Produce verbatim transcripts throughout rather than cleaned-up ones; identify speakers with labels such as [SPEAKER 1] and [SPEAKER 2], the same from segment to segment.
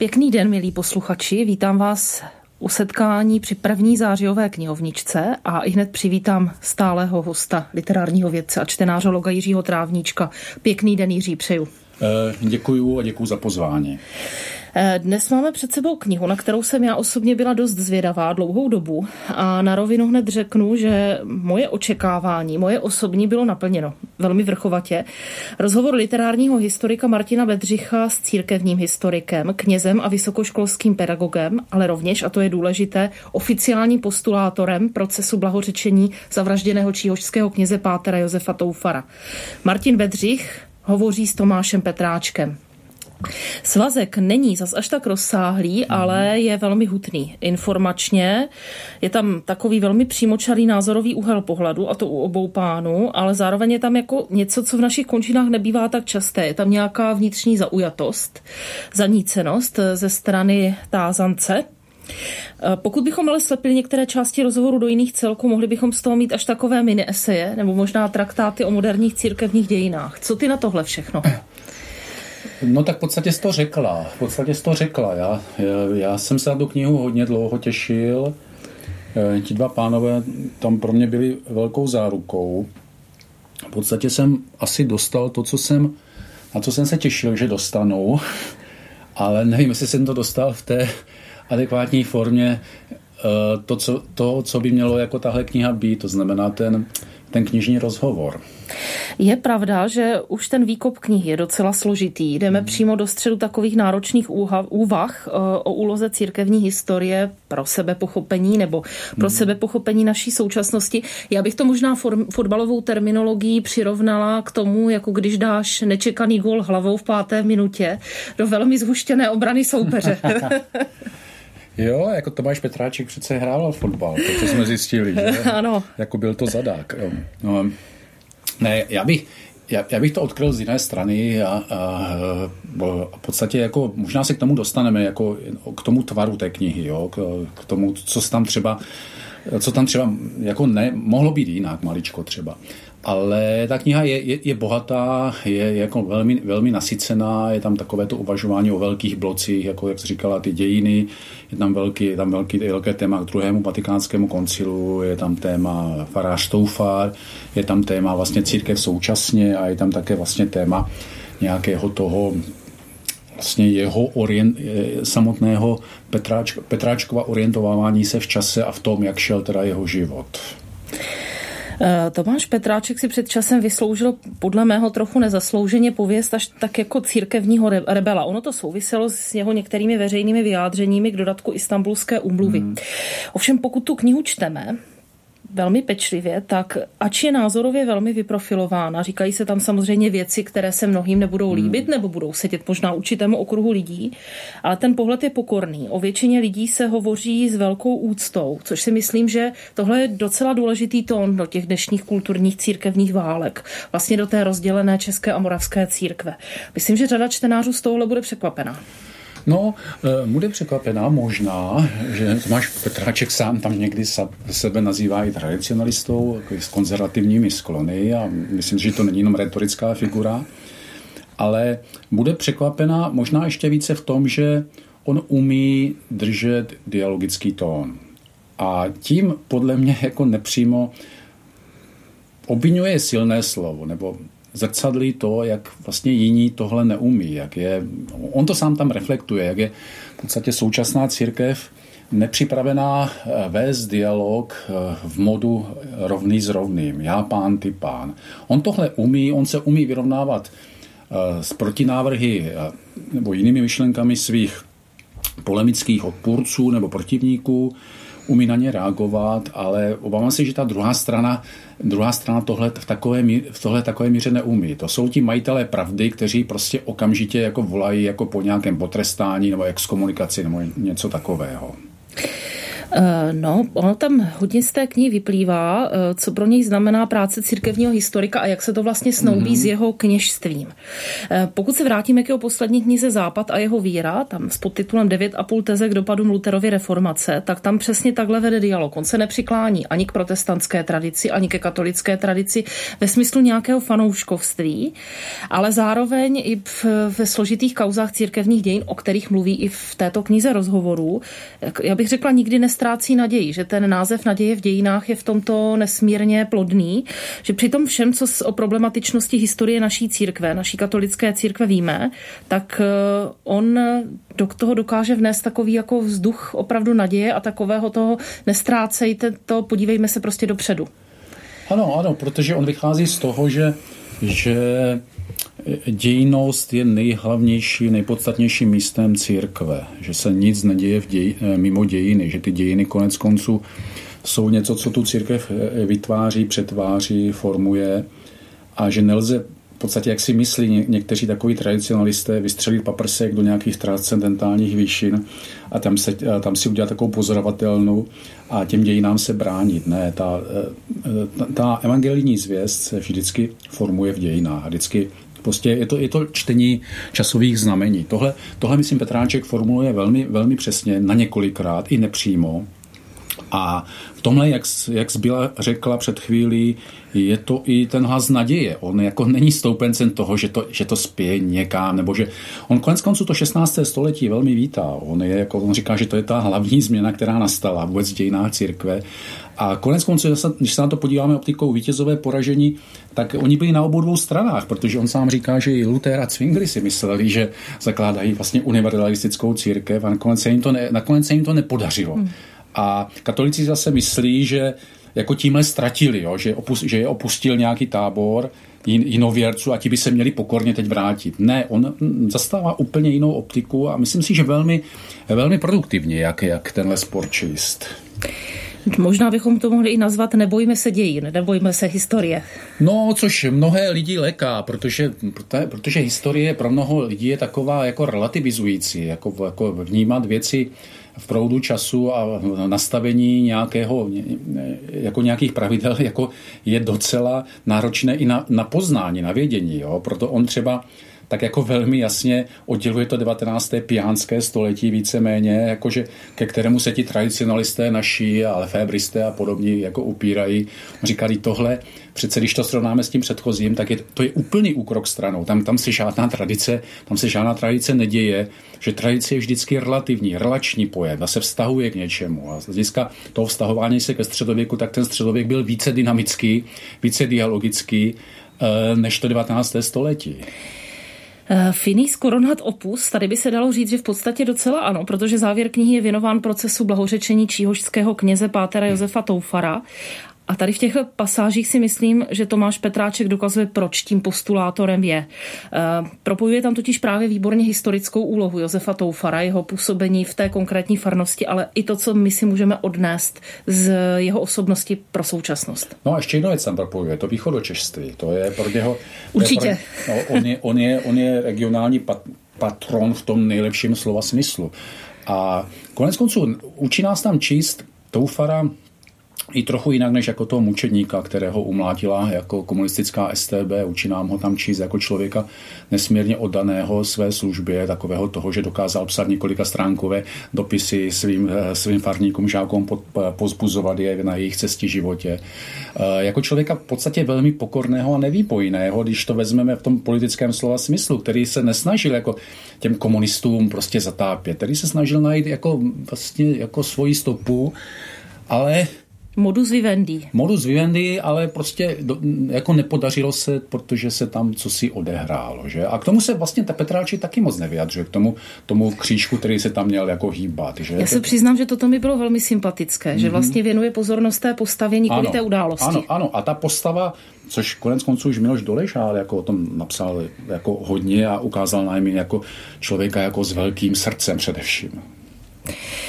[SPEAKER 1] Pěkný den, milí posluchači, vítám vás u setkání při první zářijové knihovničce a i hned přivítám stálého hosta, literárního vědce a čtenářologa Jiřího Trávníčka. Pěkný den, Jiří, přeju.
[SPEAKER 2] Děkuju a děkuju za pozvání.
[SPEAKER 1] Dnes máme před sebou knihu, na kterou jsem já osobně byla dost zvědavá dlouhou dobu a na rovinu hned řeknu, že moje očekávání, moje osobní bylo naplněno velmi vrchovatě. Rozhovor literárního historika Martina Bedřicha s církevním historikem, knězem a vysokoškolským pedagogem, ale rovněž, a to je důležité, oficiálním postulátorem procesu blahořečení zavražděného číhošského kněze pátera Josefa Toufara. Martin Bedřich hovoří s Tomášem Petráčkem. Svazek není zas až tak rozsáhlý, ale je velmi hutný. Informačně je tam takový velmi přímočarý názorový úhel pohledu, a to u obou pánů, ale zároveň je tam jako něco, co v našich končinách nebývá tak časté. Je tam nějaká vnitřní zaujatost, zanícenost ze strany tázance. Pokud bychom ale slepili některé části rozhovoru do jiných celků, mohli bychom z toho mít až takové mini eseje nebo možná traktáty o moderních církevních dějinách. Co ty na tohle všechno?
[SPEAKER 2] No tak v podstatě jsi to řekla. V podstatě jsi to řekla. Já, já, já jsem se na tu knihu hodně dlouho těšil. Ti dva pánové tam pro mě byli velkou zárukou. V podstatě jsem asi dostal to, co jsem, na co jsem se těšil, že dostanu. Ale nevím, jestli jsem to dostal v té adekvátní formě to, co, to, co by mělo jako tahle kniha být. To znamená ten, ten knižní rozhovor.
[SPEAKER 1] Je pravda, že už ten výkop knihy je docela složitý. Jdeme hmm. přímo do středu takových náročných úha, úvah o úloze církevní historie pro sebepochopení nebo pro hmm. sebepochopení naší současnosti. Já bych to možná form, fotbalovou terminologií přirovnala k tomu, jako když dáš nečekaný gól hlavou v páté minutě do velmi zhuštěné obrany soupeře.
[SPEAKER 2] Jo, jako Tomáš Petráček přece hrával fotbal, to jsme zjistili, že?
[SPEAKER 1] Ano. Jako
[SPEAKER 2] byl to zadák. No, ne, já bych, já, já bych to odkryl z jiné strany a, a, a v podstatě jako, možná se k tomu dostaneme, jako k tomu tvaru té knihy, jo, k, k tomu, co tam třeba, co tam třeba jako ne, mohlo být jinak, maličko třeba. Ale ta kniha je, je, je bohatá, je jako velmi, velmi nasycená, je tam takové to uvažování o velkých blocích, jako jak jsi říkala, ty dějiny, je tam velký, je tam velký, velké téma k druhému vatikánskému koncilu, je tam téma farář Toufar, je tam téma vlastně církev současně a je tam také vlastně téma nějakého toho vlastně jeho orient, samotného Petráč, Petráčkova orientování se v čase a v tom, jak šel teda jeho život.
[SPEAKER 1] Tomáš Petráček si před časem vysloužil podle mého trochu nezaslouženě pověst až tak jako církevního rebela. Ono to souviselo s jeho některými veřejnými vyjádřeními k dodatku Istanbulské úmluvy. Hmm. Ovšem pokud tu knihu čteme velmi pečlivě, tak ač je názorově velmi vyprofilována, říkají se tam samozřejmě věci, které se mnohým nebudou líbit, hmm. nebo budou sedět možná určitému okruhu lidí, ale ten pohled je pokorný. O většině lidí se hovoří s velkou úctou, což si myslím, že tohle je docela důležitý tón do těch dnešních kulturních církevních válek, vlastně do té rozdělené české a moravské církve. Myslím, že řada čtenářů z tohohle bude překvapená.
[SPEAKER 2] No, bude překvapená možná, že Tomáš Petráček sám tam někdy sebe nazývá i tradicionalistou, s konzervativními sklony a myslím, že to není jenom retorická figura, ale bude překvapená možná ještě více v tom, že on umí držet dialogický tón. A tím podle mě jako nepřímo obviňuje silné slovo, nebo zrcadlí to, jak vlastně jiní tohle neumí. Jak je, on to sám tam reflektuje, jak je v podstatě současná církev nepřipravená vést dialog v modu rovný s rovným. Já pán, ty pán. On tohle umí, on se umí vyrovnávat s protinávrhy nebo jinými myšlenkami svých polemických odpůrců nebo protivníků, umí na ně reagovat, ale obávám se, že ta druhá strana, druhá strana tohle v takové, v tohle takové míře neumí. To jsou ti majitelé pravdy, kteří prostě okamžitě jako volají jako po nějakém potrestání nebo exkomunikaci nebo něco takového.
[SPEAKER 1] No, ono tam hodně z té knihy vyplývá, co pro něj znamená práce církevního historika a jak se to vlastně snoubí mm-hmm. s jeho kněžstvím. Pokud se vrátíme k jeho poslední knize Západ a jeho víra, tam s podtitulem devět a půl teze k dopadům Lutherovy reformace, tak tam přesně takhle vede dialog. On se nepřiklání ani k protestantské tradici, ani ke katolické tradici ve smyslu nějakého fanouškovství, ale zároveň i ve složitých kauzách církevních dějin, o kterých mluví i v této knize rozhovorů, já bych řekla, nikdy nestrácí naději, že ten název Naděje v dějinách je v tomto nesmírně plodný, že při tom všem, co o problematičnosti historie naší církve, naší katolické církve víme, tak on do toho dokáže vnést takový jako vzduch opravdu naděje a takového toho nestrácejte to, podívejme se prostě dopředu.
[SPEAKER 2] Ano, ano, protože on vychází z toho, že, že dějinnost je nejhlavnějším, nejpodstatnějším místem církve, že se nic neděje v děj, mimo dějiny, že ty dějiny konec konců jsou něco, co tu církev vytváří, přetváří, formuje a že nelze v podstatě, jak si myslí ně, někteří takoví tradicionalisté, vystřelit paprsek do nějakých transcendentálních výšin a tam, se, tam si udělat takovou pozorovatelnou a těm dějinám se bránit. Ne, ta, ta, ta evangelijní zvěst se vždycky formuje v dějinách. Vždycky prostě je to, je to čtení časových znamení. Tohle, tohle myslím, Petráček formuluje velmi, velmi přesně, na několikrát, i nepřímo. A v tomhle, jak, jak Zbyla řekla před chvílí, je to i ten hlas naděje. On jako není stoupencem toho, že to, že to spěje někam, nebo že on konec konců to šestnácté století velmi vítá. On, je, jako, on říká, že to je ta hlavní změna, která nastala vůbec v dějinách církve. A konec konců, když se na to podíváme optikou vítězové poražení, tak oni byli na obou dvou stranách, protože on sám říká, že i Luther a Zwingli si mysleli, že zakládají vlastně univerzalistickou církev a nakonec se jim to, ne, nakonec se jim to nepodařilo. Hmm. A katolíci zase myslí, že jako tímhle ztratili, jo? Že, opust, že je opustil nějaký tábor jinověrců a ti by se měli pokorně teď vrátit. Ne, on zastává úplně jinou optiku a myslím si, že velmi, velmi produktivně, jak, jak tenhle spor číst.
[SPEAKER 1] Možná bychom to mohli i nazvat nebojme se dějin, nebojme se historie.
[SPEAKER 2] No, což mnohé lidi leká, protože, protože historie pro mnoho lidí je taková jako relativizující, jako, jako vnímat věci v proudu času a nastavení nějakého, jako nějakých pravidel jako je docela náročné i na, na poznání, na vědění. Jo? Proto on třeba tak jako velmi jasně odděluje to devatenácté piánské století víceméně, jakože, ke kterému se ti tradicionalisté naši a lefébristé a podobně jako upírají. Říkali tohle, přece když to srovnáme s tím předchozím, tak je, to je úplný úkrok stranou. Tam, tam se žádná tradice, tam se žádná tradice neděje, že tradice je vždycky relativní, relační pojem a se vztahuje k něčemu. A z hlediska toho vztahování se ke středověku, tak ten středověk byl více dynamický, více dialogický než to devatenácté století.
[SPEAKER 1] Finis Coronat Opus, tady by se dalo říct, že v podstatě docela ano, protože závěr knihy je věnován procesu blahořečení číhošského kněze pátera Josefa Toufara. A tady v těchto pasážích si myslím, že Tomáš Petráček dokazuje, proč tím postulátorem je. E, propojuje tam totiž právě výborně historickou úlohu Josefa Toufara, jeho působení v té konkrétní farnosti, ale i to, co my si můžeme odnést z jeho osobnosti pro současnost.
[SPEAKER 2] No a ještě jedno věc tam propojuje, to východočešství. To je pro něho...
[SPEAKER 1] Určitě.
[SPEAKER 2] Pro, no, on, je, on, je, on je regionální pat, patron v tom nejlepším slova smyslu. A konec konců učí nás tam číst Toufara i trochu jinak, než jako toho mučedníka, kterého umlátila jako komunistická S T B. Učí nám ho tam číst jako člověka nesmírně oddaného své službě, takového toho, že dokázal psat několika stránkové dopisy svým, svým farníkům, žákům, pozbuzovat je na jejich cestě životě. Jako člověka v podstatě velmi pokorného a nevýpojného, když to vezmeme v tom politickém slova smyslu, který se nesnažil jako těm komunistům prostě zatápět, který se snažil najít jako, vlastně jako svoji stopu, ale
[SPEAKER 1] Modus vivendi.
[SPEAKER 2] Modus vivendi, ale prostě do, jako nepodařilo se, protože se tam cosi odehrálo. Že? A k tomu se vlastně ta Petráček taky moc nevyjadřuje, k tomu, tomu křížku, který se tam měl jako hýbat. Že?
[SPEAKER 1] Já se přiznám, že toto mi bylo velmi sympatické, mm-hmm. že vlastně věnuje pozornost té postavě, nikoli té události.
[SPEAKER 2] Ano, ano. A ta postava, což konec konců už Miloš Dolejšál jako o tom napsal jako hodně a ukázal nám jako člověka jako s velkým srdcem především.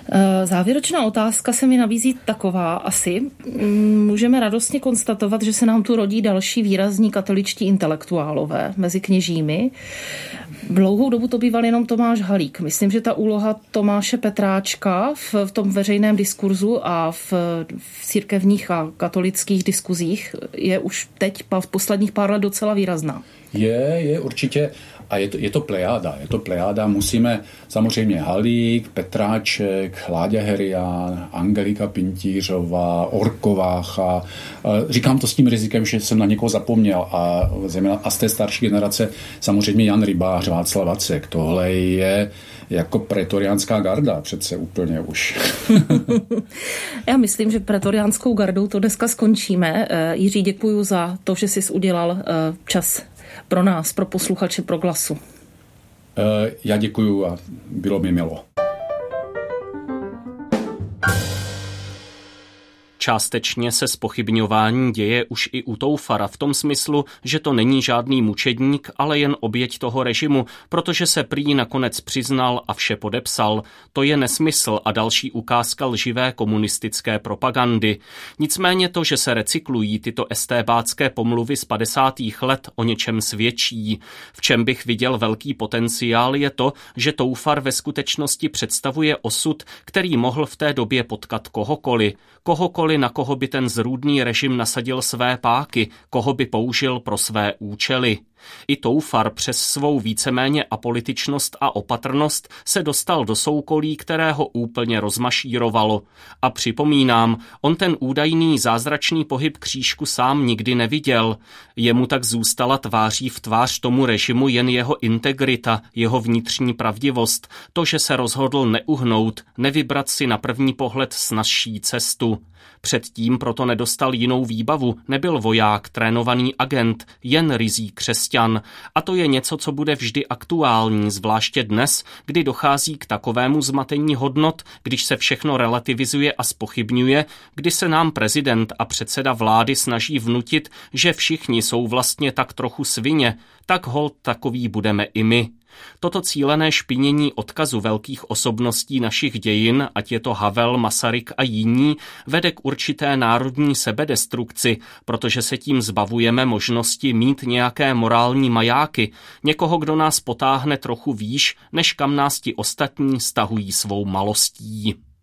[SPEAKER 1] Závěrečná otázka se mi nabízí taková asi. Můžeme radostně konstatovat, že se nám tu rodí další výrazní katoličtí intelektuálové mezi kněžími. Dlouhou dobu to býval jenom Tomáš Halík. Myslím, že ta úloha Tomáše Petráčka v, v tom veřejném diskurzu a v, v církevních a katolických diskuzích je už teď v posledních pár let docela výrazná.
[SPEAKER 2] Je, je určitě. A je to, je to plejáda, je to plejáda. Musíme samozřejmě Halík, Petráček, Láďa Herián, Angelika Pintířová, Orkovácha. Říkám to s tím rizikem, že jsem na někoho zapomněl. A, a z té starší generace samozřejmě Jan Rybář, Václav Vacek. Tohle je jako pretoriánská garda přece úplně už.
[SPEAKER 1] Já myslím, že pretoriánskou gardou to dneska skončíme. Jiří, děkuju za to, že jsi udělal čas pro nás, pro posluchače Proglasu.
[SPEAKER 2] Já děkuju a bylo mi milé.
[SPEAKER 3] Částečně se zpochybňování děje už i u Toufara v tom smyslu, že to není žádný mučedník, ale jen oběť toho režimu, protože se prý nakonec přiznal a vše podepsal. To je nesmysl a další ukázka lživé komunistické propagandy. Nicméně to, že se recyklují tyto estébácké pomluvy z padesátých let, o něčem svědčí. V čem bych viděl velký potenciál je to, že Toufar ve skutečnosti představuje osud, který mohl v té době potkat kohokoliv. Kohokoliv, na koho by ten zrůdný režim nasadil své páky, koho by použil pro své účely. I Toufar přes svou víceméně apolitičnost a opatrnost se dostal do soukolí, které ho úplně rozmašírovalo. A připomínám, on ten údajný zázračný pohyb křížku sám nikdy neviděl. Jemu tak zůstala tváří v tvář tomu režimu jen jeho integrita, jeho vnitřní pravdivost, to, že se rozhodl neuhnout, nevybrat si na první pohled snazší cestu. Předtím proto nedostal jinou výbavu, nebyl voják, trénovaný agent, jen ryzí křesťan. A to je něco, co bude vždy aktuální, zvláště dnes, kdy dochází k takovému zmatení hodnot, když se všechno relativizuje a zpochybňuje, kdy se nám prezident a předseda vlády snaží vnutit, že všichni jsou vlastně tak trochu svině, tak holt takový budeme i my. Toto cílené špinění odkazu velkých osobností našich dějin, ať je to Havel, Masaryk a jiní, vede k určité národní sebedestrukci, protože se tím zbavujeme možnosti mít nějaké morální majáky, někoho, kdo nás potáhne trochu výš, než kam nás ti ostatní stahují svou malostí.